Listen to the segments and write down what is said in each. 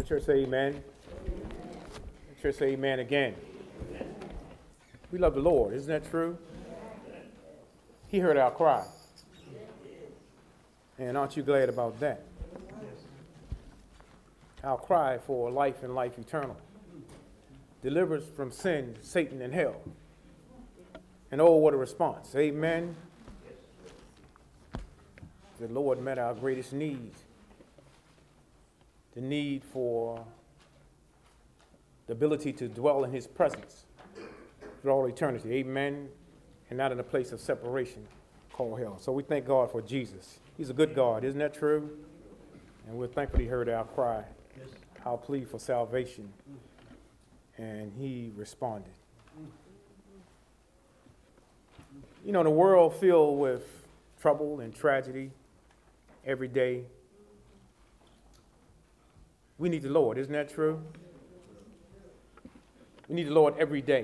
Church say amen. Church say amen again. We love the Lord. Isn't that true? He heard our cry. And aren't you glad about that? Our cry for life and life eternal. Delivers from sin, Satan, and hell. And oh, what a response. Amen. The Lord met our greatest needs. The need for the ability to dwell in his presence for all eternity. Amen. And not in a place of separation called hell. So we thank God for Jesus. He's a good God. Isn't that true? And we're thankful he heard our cry, our plea for salvation. And he responded. You know, in a world filled with trouble and tragedy every day, we need the Lord. Isn't that true? We need the Lord every day.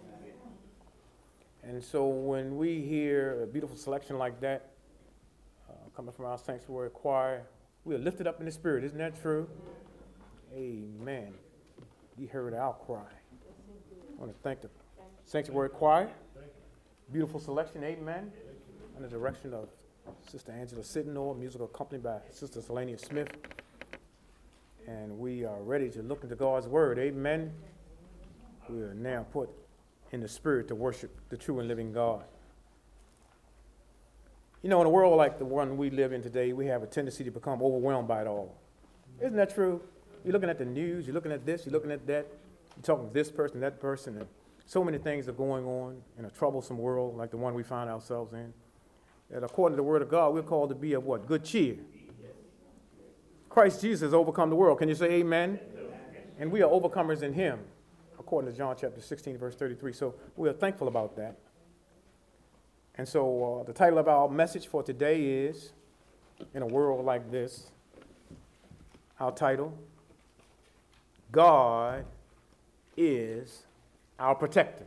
And so when we hear a beautiful selection like that coming from our sanctuary choir, we are lifted up in the spirit. Isn't that true? Amen. He heard our cry. I want to thank the sanctuary choir. Beautiful selection. Amen. Under the direction of Sister Angela Sidnor, musical accompanied by Sister Selania Smith. And we are ready to look into God's word. Amen. We are now put in the spirit to worship the true and living God. You know, in a world like the one we live in today, we have a tendency to become overwhelmed by it all. Isn't that true? You're looking at the news, you're looking at this, you're looking at that, you're talking to this person, that person, and so many things are going on in a troublesome world like the one we find ourselves in. That according to the word of God, we're called to be of what? Good cheer. Christ Jesus has overcome the world. Can you say amen? And we are overcomers in him, according to John chapter 16, verse 33. So we are thankful about that. And so the title of our message for today is, In a World Like This, our title, God is our protector.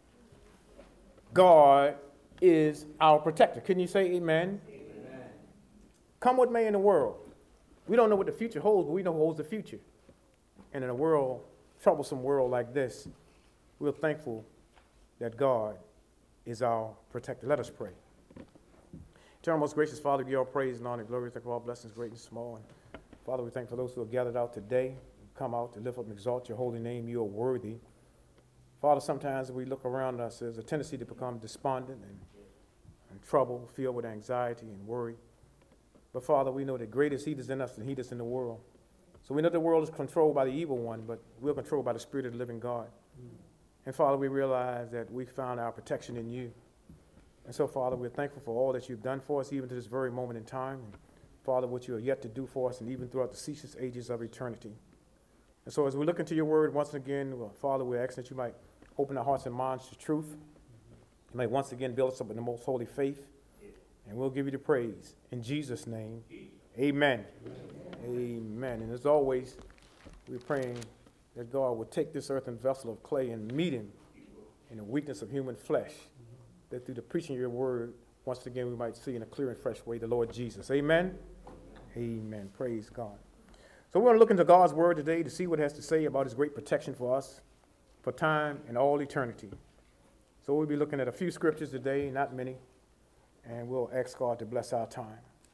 God is our protector. Can you say amen? Amen. Come what may in the world. We don't know what the future holds, but we know who holds the future. And in a world, troublesome world like this, we're thankful that God is our protector. Let us pray. Eternal, most gracious Father, give you all praise and honor and glory. Thank you for all blessings, great and small. And Father, we thank for those who are gathered out today, come out to lift up and exalt your holy name. You are worthy. Father, sometimes we look around us, there's a tendency to become despondent and troubled, filled with anxiety and worry. But Father, we know that greater is he that's in us than he that's in the world. So we know the world is controlled by the evil one, but we're controlled by the Spirit of the living God. And Father, we realize that we found our protection in you. And so, Father, we're thankful for all that you've done for us, even to this very moment in time. And Father, what you are yet to do for us, and even throughout the ceaseless ages of eternity. And so as we look into your word once again, Father, we're asking that you might open our hearts and minds to truth. You might once again build us up in the most holy faith. And we'll give you the praise. In Jesus' name, amen. Amen. And as always, we're praying that God will take this earthen vessel of clay and meet him in the weakness of human flesh. That through the preaching of your word, once again, we might see in a clear and fresh way the Lord Jesus. Amen. Amen. Praise God. So we're going to look into God's word today to see what it has to say about his great protection for us, for time and all eternity. So we'll be looking at a few scriptures today, not many. And we'll ask God to bless our time.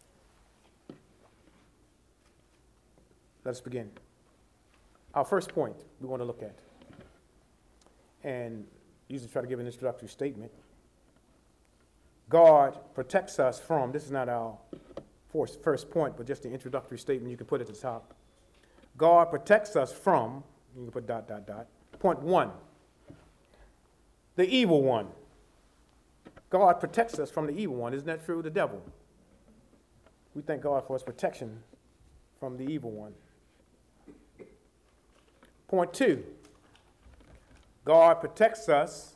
Let us begin. Our first point we want to look at, and usually try to give an introductory statement. God protects us from, this is not our first point, but just the introductory statement you can put at the top. God protects us from, you can put ... Point one, the evil one. God protects us from the evil one. Isn't that true? The devil. We thank God for his protection from the evil one. Point two, God protects us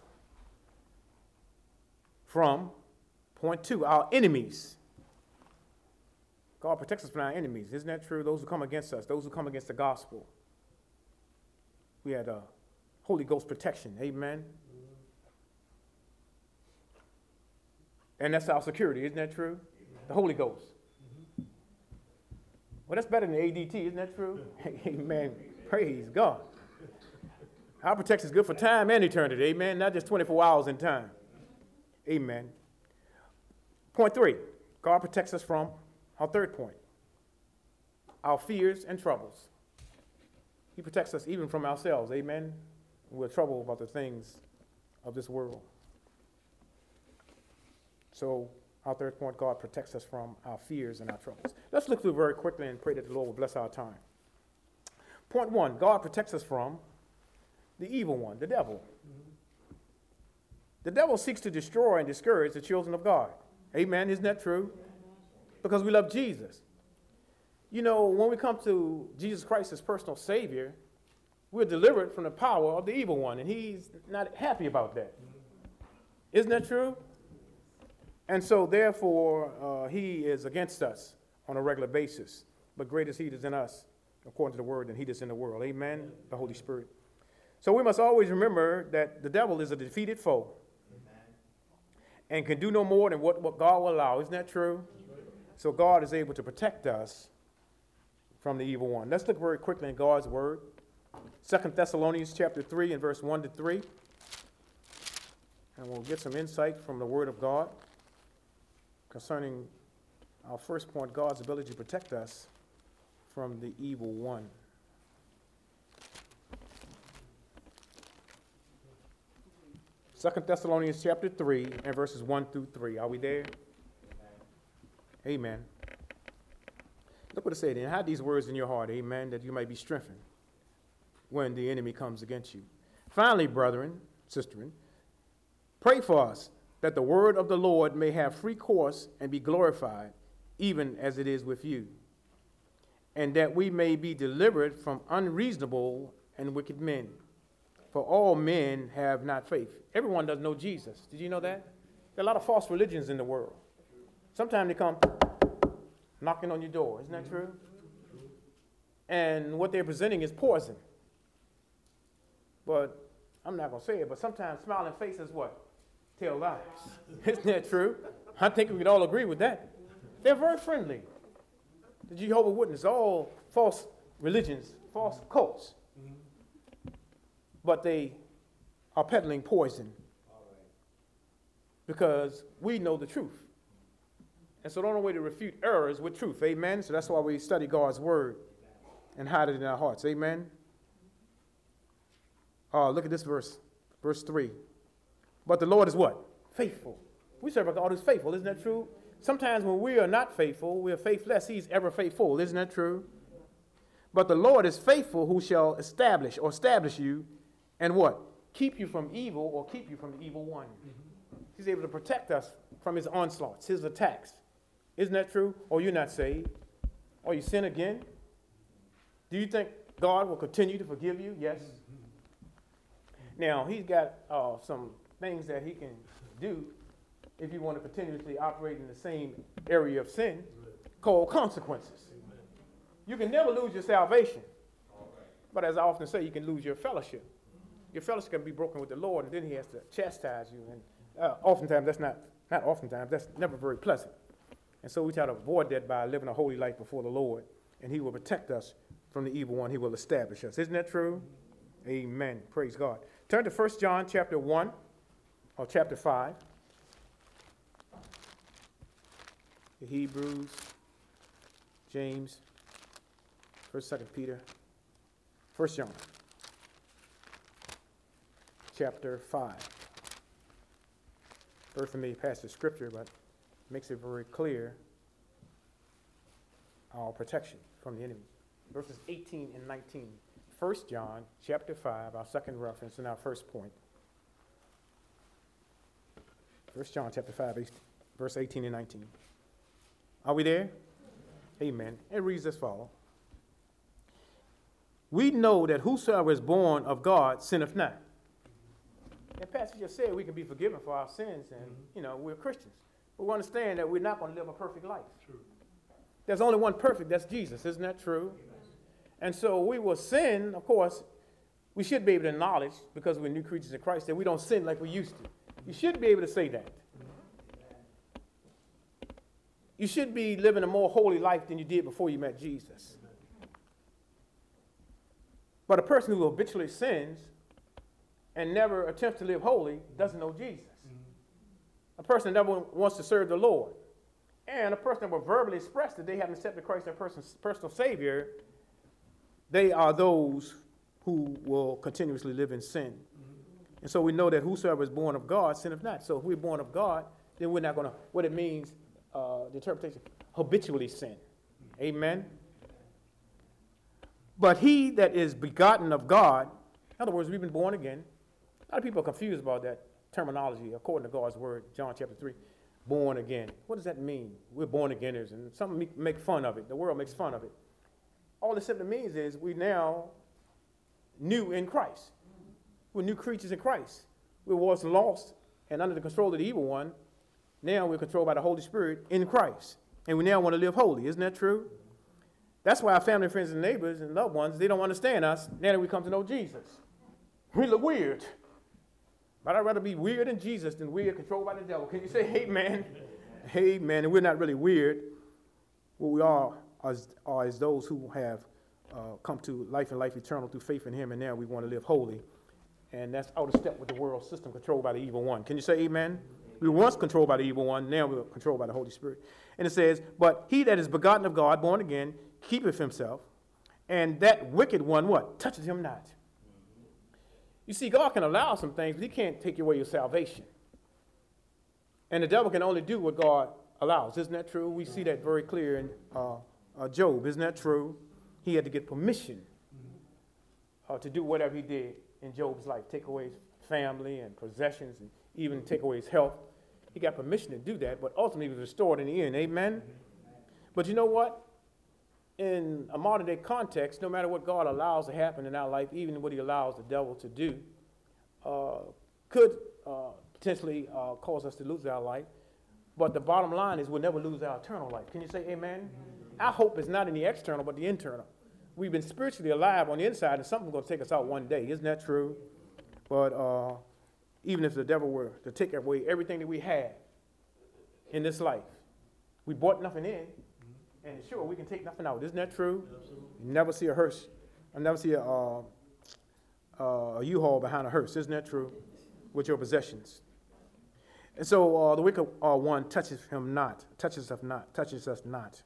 from, point two, our enemies. God protects us from our enemies. Isn't that true? Those who come against us, those who come against the gospel. We had Holy Ghost protection. Amen. And that's our security. Isn't that true? The Holy Ghost. Well, that's better than ADT, isn't that true? Amen. Praise God. Our protection is good for time and eternity. Amen. Not just 24 hours in time. Amen. Point 3. God protects us from our third point, our fears and troubles. He protects us even from ourselves. Amen. We're troubled about the things of this world. So, our third point, God protects us from our fears and our troubles. Let's look through very quickly and pray that the Lord will bless our time. Point 1, God protects us from the evil one, the devil. The devil seeks to destroy and discourage the children of God. Amen. Isn't that true? Because we love Jesus. You know, when we come to Jesus Christ as personal Savior, we're delivered from the power of the evil one, and he's not happy about that. Isn't that true? And so, therefore, he is against us on a regular basis. But greater is he that is in us, according to the word, than he that's in the world. Amen? The Holy Spirit. So we must always remember that the devil is a defeated foe. Amen. And can do no more than what God will allow. Isn't that true? So God is able to protect us from the evil one. Let's look very quickly in God's word. 2 Thessalonians chapter 3 and verse 1 to 3. And we'll get some insight from the word of God concerning our first point, God's ability to protect us from the evil one. 2 Thessalonians chapter 3 and verses 1 through 3. Are we there? Amen. Look what it said. And hide these words in your heart, amen, that you might be strengthened when the enemy comes against you. Finally, brethren, sisterin, pray for us that the word of the Lord may have free course and be glorified, even as it is with you, and that we may be delivered from unreasonable and wicked men. For all men have not faith. Everyone doesn't know Jesus. Did you know that? There are a lot of false religions in the world. Sometimes they come knocking on your door. Isn't that true? And what they're presenting is poison. But I'm not going to say it, but sometimes smiling faces what? Tell lies. Isn't that true? I think we could all agree with that. They're very friendly. The Jehovah's Witnesses, all false religions, false cults. But they are peddling poison because we know the truth. And so the only way to refute error is with truth. Amen? So that's why we study God's word and hide it in our hearts. Amen? Look at this verse. Verse 3. But the Lord is what? Faithful. We serve a God who's faithful. Isn't that true? Sometimes when we are not faithful, we are faithless. He's ever faithful. Isn't that true? But the Lord is faithful, who shall establish you and what? Keep you from evil, or keep you from the evil one. He's able to protect us from his onslaughts, his attacks. Isn't that true? Or you're not saved? Or you sin again? Do you think God will continue to forgive you? Yes. Now, he's got some things that he can do if you want to continuously operate in the same area of sin, called consequences. You can never lose your salvation. But as I often say, you can lose your fellowship. Your fellowship can be broken with the Lord, and then he has to chastise you. And oftentimes, that's never very pleasant. And so we try to avoid that by living a holy life before the Lord, and he will protect us from the evil one. He will establish us. Isn't that true? Amen. Praise God. Turn to 1 John chapter 1 or chapter 5. The Hebrews, James, 1st, 2nd Peter, 1 John chapter 5. Very familiar passage of scripture, but makes it very clear our protection from the enemy. Verses 18 and 19. 1 John chapter 5, our second reference and our first point. 1 John chapter 5, verse 18 and 19. Are we there? Amen. It reads as follows. We know that whosoever is born of God sinneth not. That passage just said we can be forgiven for our sins, and we're Christians. But we understand that we're not going to live a perfect life. True. There's only one perfect, that's Jesus. Isn't that true? Amen. And so we will sin, of course. We should be able to acknowledge, because we're new creatures in Christ, that we don't sin like we used to. You should be able to say that. You should be living a more holy life than you did before you met Jesus. But a person who habitually sins and never attempts to live holy doesn't know Jesus. A person that never wants to serve the Lord. And a person that will verbally express that they haven't accepted Christ as their personal Savior, they are those who will continuously live in sin. And so we know that whosoever is born of God sinneth not. So if we're born of God, then we're not going to, what it means, the interpretation, habitually sin. Amen. But he that is begotten of God, in other words, we've been born again. A lot of people are confused about that terminology according to God's word, John chapter 3, born again. What does that mean? We're born againers, and some make fun of it. The world makes fun of it. All it simply means is we now new in Christ. We're new creatures in Christ. We were once lost and under the control of the evil one. Now we're controlled by the Holy Spirit in Christ. And we now want to live holy. Isn't that true? That's why our family, friends, and neighbors and loved ones, they don't understand us now that we come to know Jesus. We look weird. But I'd rather be weird in Jesus than weird controlled by the devil. Can you say amen? Amen. And we're not really weird. What we are as those who have come to life and life eternal through faith in him, and now we want to live holy. And that's out of step with the world system controlled by the evil one. Can you say amen? We were once controlled by the evil one, now we're controlled by the Holy Spirit. And it says, but he that is begotten of God, born again, keepeth himself, and that wicked one, what? Touches him not. You see, God can allow some things, but he can't take away your salvation. And the devil can only do what God allows. Isn't that true? We see that very clear in Job. Isn't that true? He had to get permission to do whatever he did in Job's life, take away his family and possessions and even take away his health. He got permission to do that, but ultimately he was restored in the end. Amen? But you know what? In a modern day context, no matter what God allows to happen in our life, even what he allows the devil to do, could potentially cause us to lose our life. But the bottom line is we'll never lose our eternal life. Can you say amen? Our hope is not in the external, but the internal. We've been spiritually alive on the inside, and something's going to take us out one day. Isn't that true? But even if the devil were to take away everything that we had in this life, we brought nothing in, and sure, we can take nothing out. Isn't that true? Absolutely. You never see a hearse. I never see a U-Haul behind a hearse. Isn't that true? With your possessions. And so the wicked one touches us not.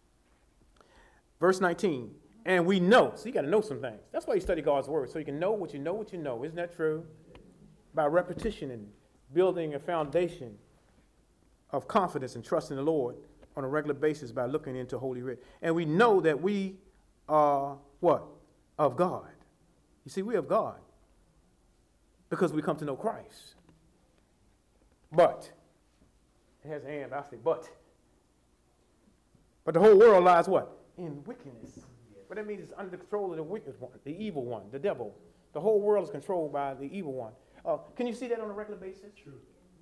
Verse 19, and we know. So you got to know some things. That's why you study God's word, so you can know what you know. Isn't that true? By repetition and building a foundation of confidence and trust in the Lord on a regular basis by looking into Holy Writ. And we know that we are what? Of God. You see, we're of God because we come to know Christ. But, it has an and, I say but. But the whole world lies what? In wickedness. What that means is under the control of the wicked one, the evil one, the devil. The whole world is controlled by the evil one. Can you see that on a regular basis? True.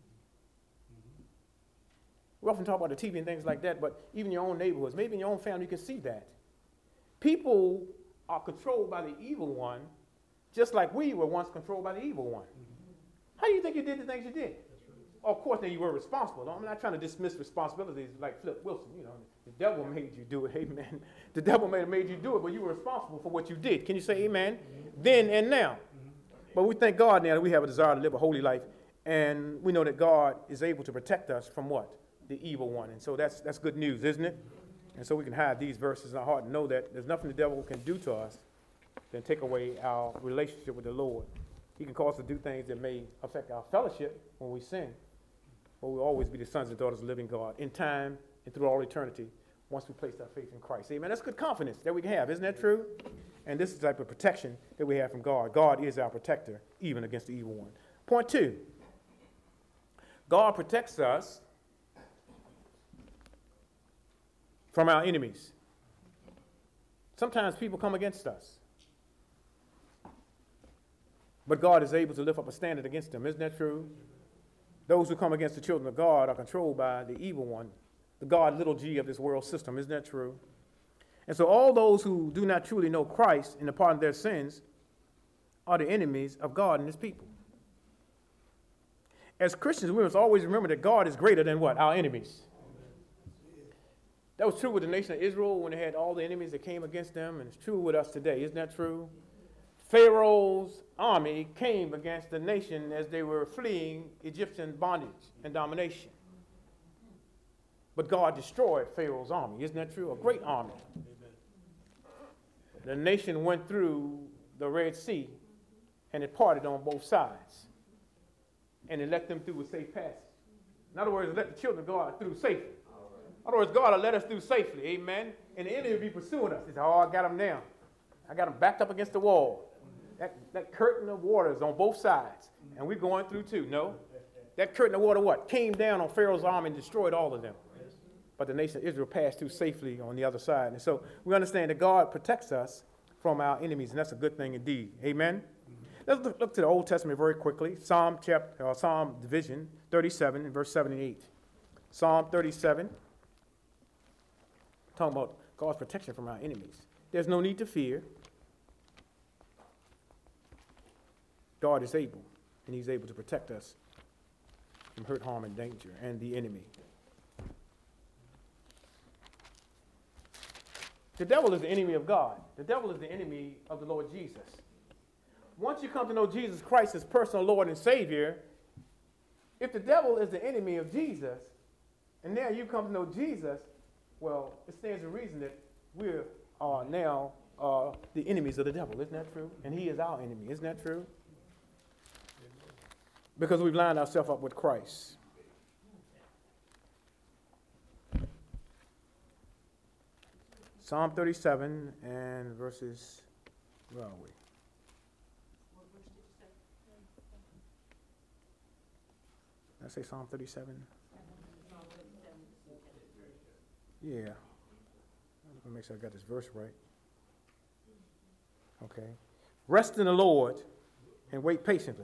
We often talk about the TV and things like that, but even your own neighborhoods, maybe in your own family, you can see that. People are controlled by the evil one, just like we were once controlled by the evil one. How do you think you did the things you did? Of course, then you were responsible. I'm not trying to dismiss responsibilities like Flip Wilson. You know, the devil made you do it. Amen. The devil may have made you do it, but you were responsible for what you did. Can you say amen? Then and now. But we thank God now that we have a desire to live a holy life, and we know that God is able to protect us from what? The evil one. And so that's good news, isn't it? And so we can hide these verses in our heart and know that there's nothing the devil can do to us than take away our relationship with the Lord. He can cause us to do things that may affect our fellowship when we sin, but we'll always be the sons and daughters of the living God in time and through all eternity once we place our faith in Christ. Amen. That's good confidence that we can have. Isn't that true? And this is the type of protection that we have from God. God is our protector, even against the evil one. Point 2. God protects us from our enemies. Sometimes people come against us, but God is able to lift up a standard against them. Isn't that true? Those who come against the children of God are controlled by the evil one, the God little g of this world system. Isn't that true? And so all those who do not truly know Christ and the pardon of their sins are the enemies of God and his people. As Christians, we must always remember that God is greater than what? Our enemies. That was true with the nation of Israel when they had all the enemies that came against them, and it's true with us today. Isn't that true? Pharaoh's army came against the nation as they were fleeing Egyptian bondage and domination. But God destroyed Pharaoh's army. Isn't that true? A great army. The nation went through the Red Sea, and it parted on both sides. And it let them through with safe passage. In other words, let the children of God through safely. In other words, God will let us through safely. Amen. And the enemy will be pursuing us. He said, oh, I got them now. I got them backed up against the wall. That curtain of water is on both sides. And we're going through too. No. That curtain of water what? Came down on Pharaoh's army and destroyed all of them. But the nation of Israel passed through safely on the other side. And so we understand that God protects us from our enemies, and that's a good thing indeed. Amen. Let's look to the Old Testament very quickly. Psalm division 37 and verse 7 and 8. Psalm 37, talking about God's protection from our enemies. There's no need to fear. God is able, and he's able to protect us from hurt, harm, and danger, and the enemy. The devil is the enemy of God. The devil is the enemy of the Lord Jesus. Once you come to know Jesus Christ as personal Lord and Savior, if the devil is the enemy of Jesus, and now you come to know Jesus, well, it stands to reason that we are now the enemies of the devil. Isn't that true? And he is our enemy. Isn't that true? Because we've lined ourselves up with Christ. Psalm 37 and verses, where are we? What verse did you say? Did I say Psalm 37? Yeah. Let me make sure I got this verse right. Okay. Rest in the Lord and wait patiently.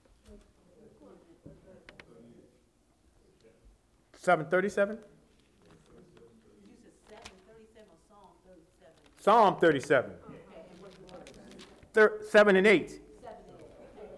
737? You said 737 or Psalm 37? Psalm 37. Okay. 7 and 8. 7 and 8.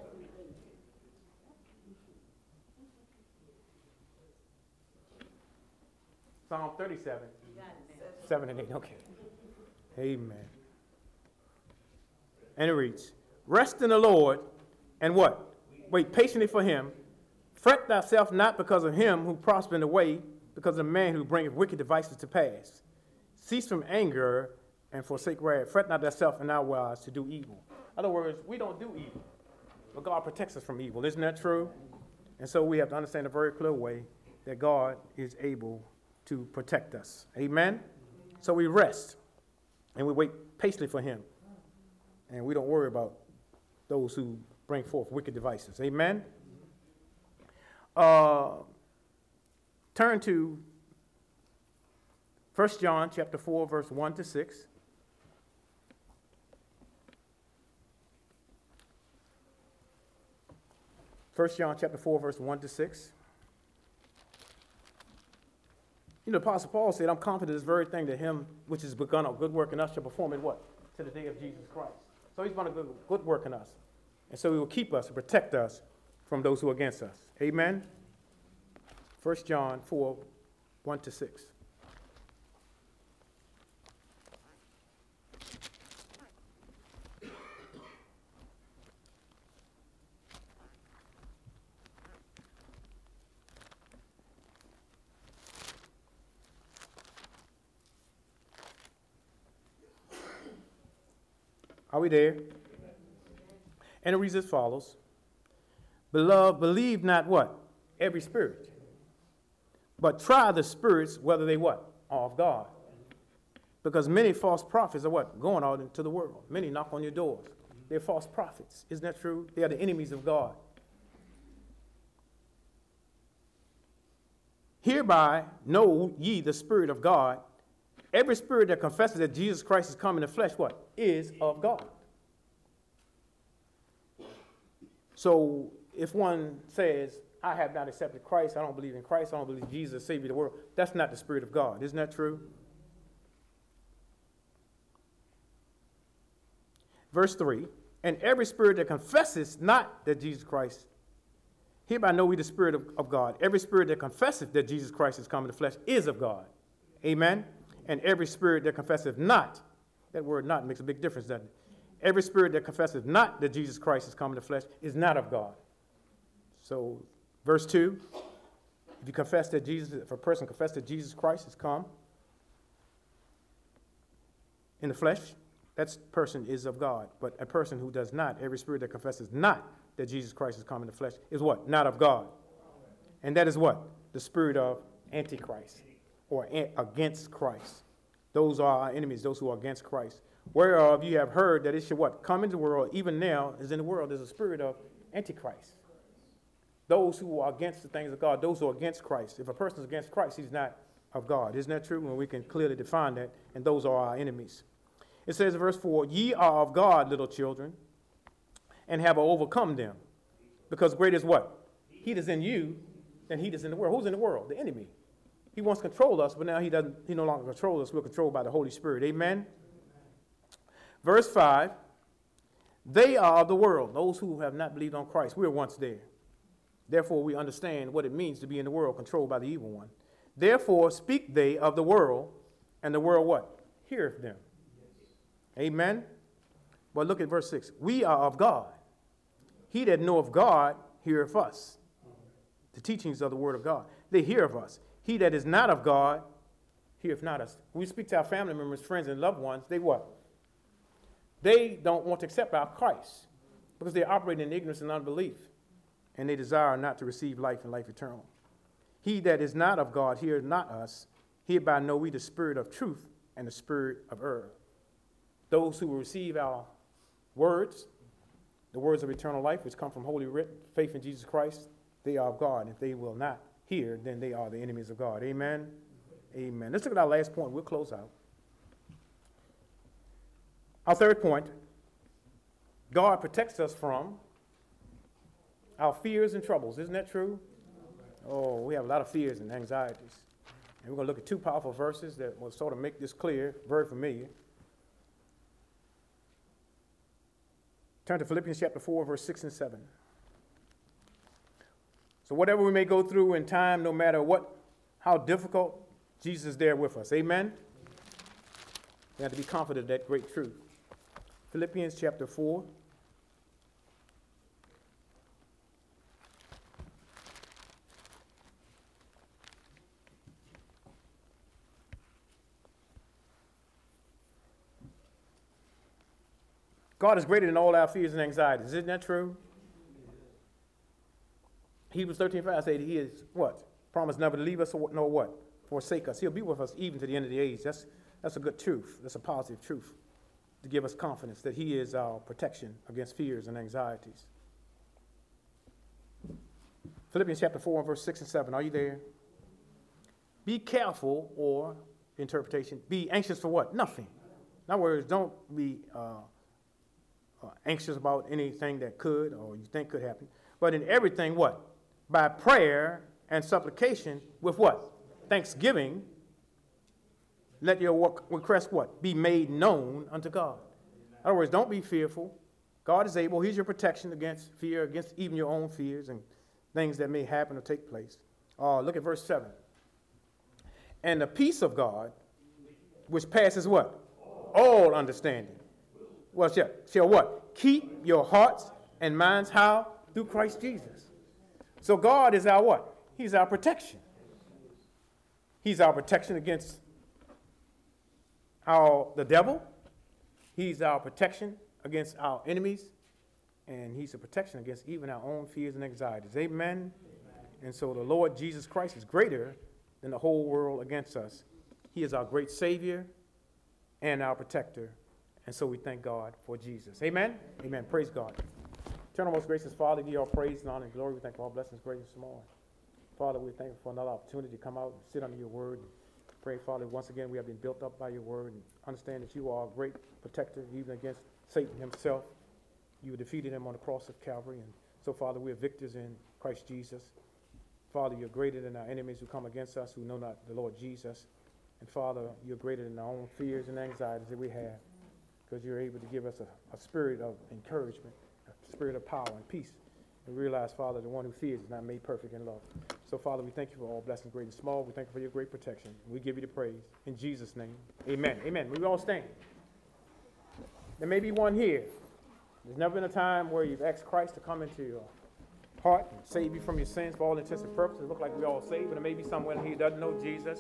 Psalm 37. You got it now. 7 and 8. Okay. Amen. And it reads, rest in the Lord and what? Wait patiently for him. Fret thyself not because of him who prosper in the way, because of the man who bringeth wicked devices to pass. Cease from anger and forsake wrath. Fret not thyself in our wise to do evil. In other words, we don't do evil, but God protects us from evil. Isn't that true? And so we have to understand a very clear way that God is able to protect us. Amen? So we rest and we wait patiently for him. And we don't worry about those who bring forth wicked devices. Amen? Turn to 1 John chapter 4, verse 1 to 6. First John chapter 4, verse 1 to 6. You know, Apostle Paul said, I'm confident this very thing that him which has begun a good work in us shall perform it what? To the day of Jesus Christ. So he's done a good work in us. And so he will keep us and protect us from those who are against us. Amen? 1 John 4, 1 to 6. Are we there? And it reads as follows. Beloved, believe not what? Every spirit. But try the spirits whether they what? Are of God. Because many false prophets are what? Going out into the world. Many knock on your doors. They're false prophets. Isn't that true? They are the enemies of God. Hereby know ye the Spirit of God. Every spirit that confesses that Jesus Christ is come in the flesh, what? Is of God. So if one says, I have not accepted Christ, I don't believe in Christ, I don't believe Jesus is Savior of the world, that's not the Spirit of God. Isn't that true? Verse 3, and every spirit that confesses not that Jesus Christ, hereby know we the Spirit of God. Every spirit that confesseth that Jesus Christ is come in the flesh is of God. Amen? And every spirit that confesseth not, that word not makes a big difference, doesn't it? Every spirit that confesseth not that Jesus Christ is come in the flesh is not of God. So, verse 2, if a person confesses that Jesus Christ has come in the flesh, that person is of God. But a person who does not, every spirit that confesses not that Jesus Christ has come in the flesh is what? Not of God. And that is what? The spirit of Antichrist, or against Christ. Those are our enemies, those who are against Christ. Whereof you have heard that it should what? Come into the world, even now is in the world. There's a spirit of Antichrist. Those who are against the things of God, those who are against Christ. If a person is against Christ, he's not of God. Isn't that true? When we can clearly define that, and those are our enemies. It says in verse 4, ye are of God, little children, and have overcome them. Because great is what? He that is in you than he that is in the world. Who's in the world? The enemy. He wants to control us, but now he no longer controls us. We're controlled by the Holy Spirit. Amen? Verse 5, they are of the world, those who have not believed on Christ. We were once there. Therefore, we understand what it means to be in the world, controlled by the evil one. Therefore, speak they of the world, and the world what? Heareth them. Amen? But look at verse 6. We are of God. He that knoweth God heareth us. The teachings of the word of God. They hear of us. He that is not of God heareth not us. When we speak to our family members, friends, and loved ones, they what? They don't want to accept our Christ because they operate in ignorance and unbelief, and they desire not to receive life and life eternal. He that is not of God heareth not us. Hereby know we the spirit of truth and the spirit of error. Those who will receive our words, the words of eternal life, which come from Holy Writ, faith in Jesus Christ, they are of God. And if they will not hear, then they are the enemies of God. Amen? Amen. Let's look at our last point. We'll close out. Our third point, God protects us from our fears and troubles. Isn't that true? Oh, we have a lot of fears and anxieties. And we're going to look at two powerful verses that will sort of make this clear, very familiar. Turn to Philippians chapter 4, verse 6 and 7. So whatever we may go through in time, no matter how difficult, Jesus is there with us. Amen? We have to be confident of that great truth. Philippians chapter 4. God is greater than all our fears and anxieties. Isn't that true? Hebrews 13:5 says he is what? Promised never to leave us or nor what? Forsake us. He'll be with us even to the end of the age. That's a good truth. That's a positive truth to give us confidence that he is our protection against fears and anxieties. Philippians chapter 4 and verse 6 and 7. Are you there? Be careful, or interpretation, be anxious for what? Nothing. In other words, don't be anxious about anything that could or you think could happen. But in everything, what? By prayer and supplication with what? Thanksgiving, let your request what? Be made known unto God. In other words, don't be fearful. God is able. He's your protection against fear, against even your own fears and things that may happen or take place. Look at verse 7. And the peace of God, which passes what? All understanding. Well, shall what? Keep your hearts and minds how? Through Christ Jesus. So God is our what? He's our protection. He's our protection against the devil. He's our protection against our enemies. And he's a protection against even our own fears and anxieties. Amen? And so the Lord Jesus Christ is greater than the whole world against us. He is our great Savior and our protector. And so we thank God for Jesus. Amen? Amen. Praise God. Eternal most gracious Father, give you all praise and honor and glory. We thank you for all blessings, great and small. Father, we thank you for another opportunity to come out and sit under your word. Pray, Father, once again we have been built up by your word and understand that you are a great protector even against Satan himself. You defeated him on the cross of Calvary. And so, Father, we are victors in Christ Jesus. Father, you're greater than our enemies who come against us, who know not the Lord Jesus. And Father, you're greater than our own fears and anxieties that we have, because you're able to give us a spirit of encouragement, a spirit of power and peace And realize, Father, the one who fears is not made perfect in love. So, Father, we thank you for all blessings, great and small. We thank you for your great protection. We give you the praise. In Jesus' name, amen. Amen. We all stand. There may be one here. There's never been a time where you've asked Christ to come into your heart and save you from your sins for all intents and purposes. It looks like we all saved, but there may be someone here who doesn't know Jesus.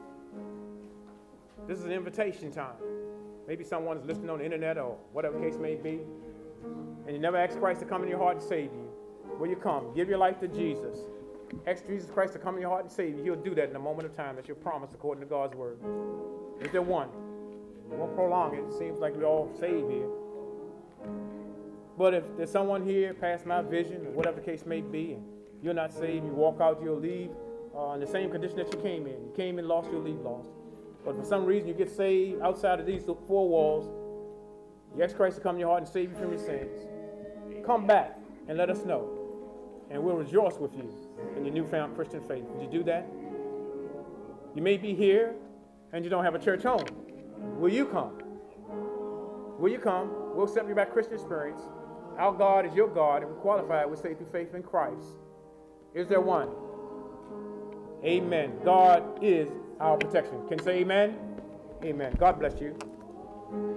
This is an invitation time. Maybe someone is listening on the internet or whatever the case may be, and you never asked Christ to come in your heart and save you. Will you come? Give your life to Jesus. Ask Jesus Christ to come in your heart and save you. He'll do that in a moment of time. That's your promise according to God's word. Is there one? We won't prolong it. It seems like we're all saved here. But if there's someone here past my vision, or whatever the case may be, and you're not saved, you walk out, you'll leave in the same condition that you came in. You came in lost, you'll leave lost. But for some reason you get saved outside of these four walls, you ask Christ to come in your heart and save you from your sins. Come back and let us know. And we'll rejoice with you in your newfound Christian faith. Would you do that? You may be here and you don't have a church home. Will you come? Will you come? We'll accept you by Christian experience. Our God is your God, and we're qualified with faith through faith in Christ. Is there one? Amen. God is our protection. Can you say amen? Amen. God bless you.